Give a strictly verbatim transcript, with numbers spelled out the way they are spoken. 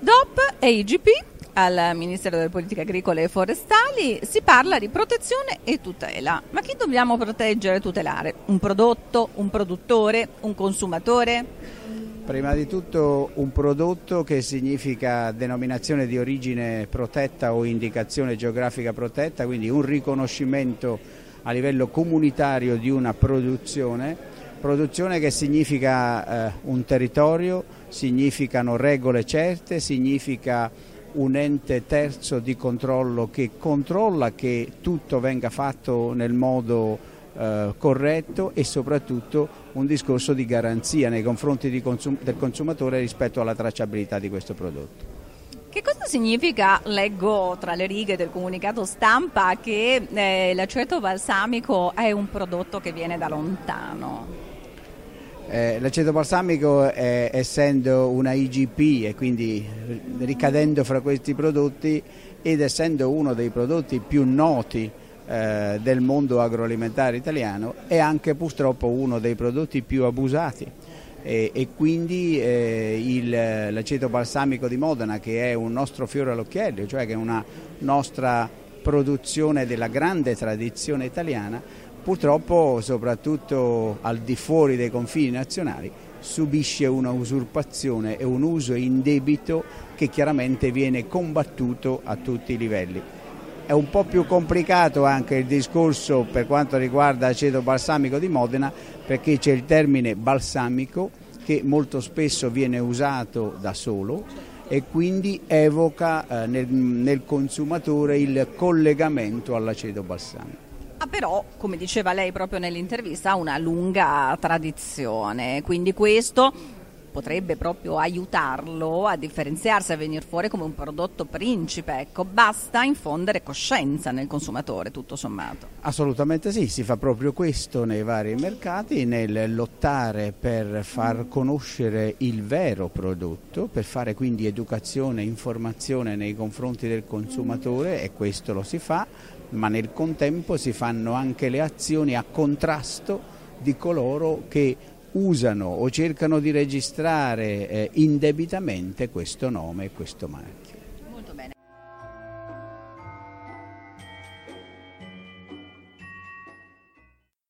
D O P e I G P, al Ministero delle Politiche Agricole e Forestali, si parla di protezione e tutela. Ma chi dobbiamo proteggere e tutelare? Un prodotto, un produttore, un consumatore? Prima di tutto un prodotto, che significa denominazione di origine protetta o indicazione geografica protetta, quindi un riconoscimento a livello comunitario di una produzione. Produzione che significa eh, un territorio, significano regole certe, significa un ente terzo di controllo che controlla che tutto venga fatto nel modo eh, corretto e soprattutto un discorso di garanzia nei confronti di consum- del consumatore rispetto alla tracciabilità di questo prodotto. Che cosa significa, leggo tra le righe del comunicato stampa, che eh, l'aceto balsamico è un prodotto che viene da lontano? Eh, l'aceto balsamico, eh, essendo una I G P e quindi ricadendo fra questi prodotti ed essendo uno dei prodotti più noti eh, del mondo agroalimentare italiano, è anche purtroppo uno dei prodotti più abusati e, e quindi eh, il, l'aceto balsamico di Modena, che è un nostro fiore all'occhiello, cioè che è una nostra produzione della grande tradizione italiana, purtroppo, soprattutto al di fuori dei confini nazionali, subisce una usurpazione e un uso indebito che chiaramente viene combattuto a tutti i livelli. È un po' più complicato anche il discorso per quanto riguarda l'aceto balsamico di Modena, perché c'è il termine balsamico che molto spesso viene usato da solo e quindi evoca eh, nel, nel consumatore il collegamento all'aceto balsamico. Ah, però, come diceva lei proprio nell'intervista, ha una lunga tradizione, quindi questo potrebbe proprio aiutarlo a differenziarsi, a venire fuori come un prodotto principe. Ecco, basta infondere coscienza nel consumatore, tutto sommato. Assolutamente sì, si fa proprio questo nei vari mercati, nel lottare per far conoscere il vero prodotto, per fare quindi educazione e informazione nei confronti del consumatore, e questo lo si fa, ma nel contempo si fanno anche le azioni a contrasto di coloro che usano o cercano di registrare eh, indebitamente questo nome e questo marchio.